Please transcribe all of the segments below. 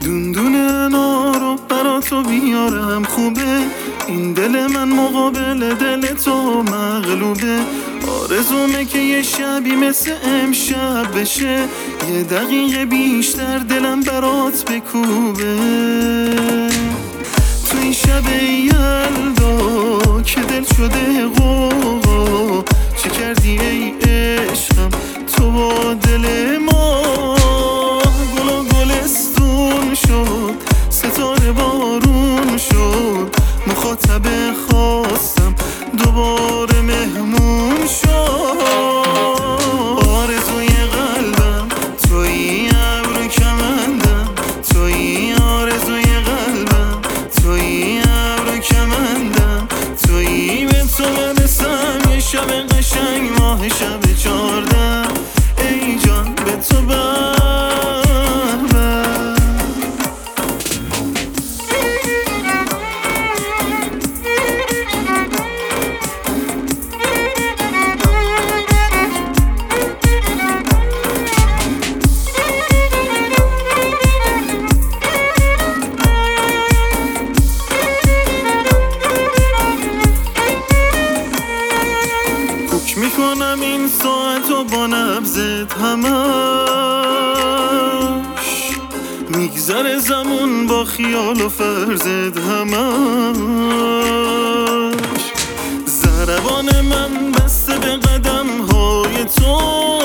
دون انارو برا تو بیارم خوبه، این دل من مقابل دل تو مغلوبه. آرزومه که یه شبی مثل امشب بشه، یه دقیقه بیشتر دلم برات بکوبه. تو این شب یلدا که دل شده غوغا، چه کردی ای عشقم تو با دل ما؟ گل و گلستون شد، ستاره بارون شد، مخاطب خواستم دوباره مهمون شد. آرزوی قلبم تویی، ابرو کمندم تویی، آرزوی قلبم تویی، ابرو کمندم تویی. به تو برسم یه شب قشنگ، ماه شب 14، ای جان به تو میکنم این ساعت و با نبضت همش، میگذره زمون با خیال و فرزت همش. ضربان من بسته به قدم های تو،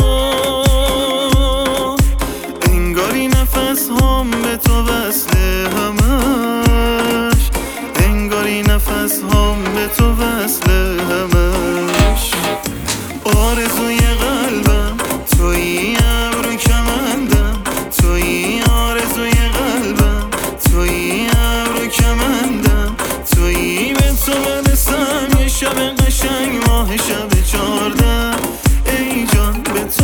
انگاری نفس هام به تو وصله همش، انگاری نفس هام به تو وصله همش. آرزوی قلبم تویی، ابرو کمندم تویی، آرزوی قلبم تویی، ابرو کمندم تویی. به تو برسم یه شب قشنگ، ماه شب 14، ای جان به تو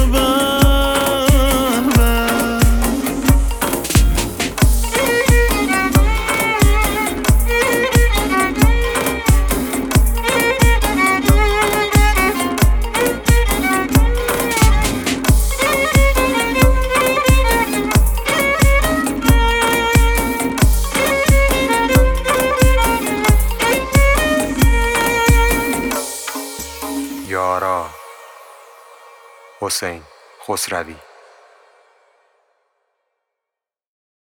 یارا. حسین خسروی.